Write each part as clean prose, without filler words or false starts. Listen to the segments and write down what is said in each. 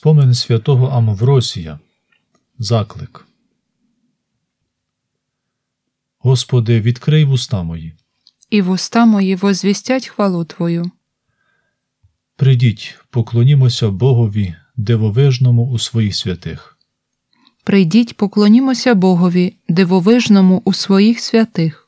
Спомин святого Амвросія. Заклик. Господи, відкрий вуста мої. І вуста мої возвістять хвалу Твою. Прийдіть, поклонімося Богові, дивовижному у своїх святих. Прийдіть, поклонімося Богові, дивовижному у своїх святих.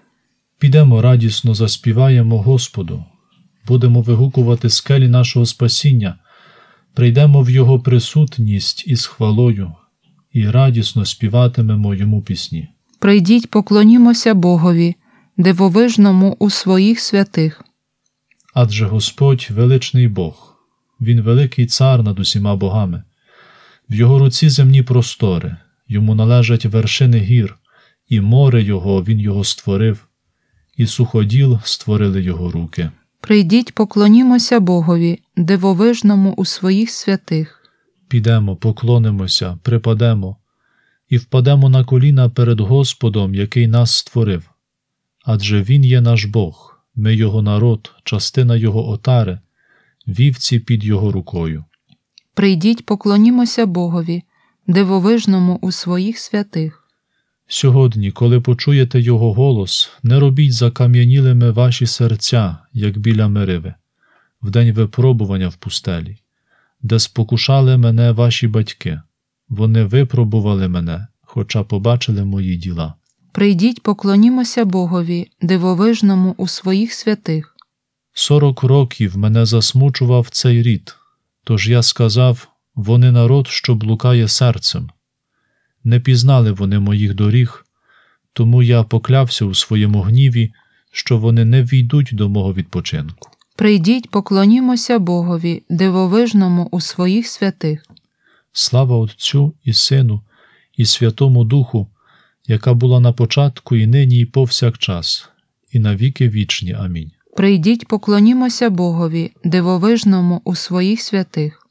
Підемо радісно заспіваємо Господу, будемо вигукувати скелі нашого спасіння, прийдемо в Його присутність із хвалою і радісно співатимемо Йому пісні. Прийдіть, поклонімося Богові, дивовижному у своїх святих. Адже Господь – величний Бог, Він великий цар над усіма богами. В Його руці земні простори, Йому належать вершини гір, і море Його Він Його створив, і суходіл створили Його руки. Прийдіть, поклонімося Богові, дивовижному у своїх святих. Підемо, поклонимося, припадемо і впадемо на коліна перед Господом, який нас створив. Адже Він є наш Бог, ми Його народ, частина Його отари, вівці під Його рукою. Прийдіть, поклонімося Богові, дивовижному у своїх святих. Сьогодні, коли почуєте Його голос, не робіть закам'янілими ваші серця, як біля Мериви, в день випробування в пустелі, де спокушали мене ваші батьки. Вони випробували мене, хоча побачили мої діла. Прийдіть, поклонімося Богові, дивовижному у своїх святих. 40 років мене засмучував цей рід, тож я сказав, вони народ, що блукає серцем. Не пізнали вони моїх доріг, тому я поклявся у своєму гніві, що вони не війдуть до мого відпочинку. Прийдіть, поклонімося Богові, дивовижному у своїх святих. Слава Отцю і Сину, і Святому Духу, яка була на початку, і нині, і повсякчас, і на віки вічні. Амінь. Прийдіть, поклонімося Богові, дивовижному у своїх святих.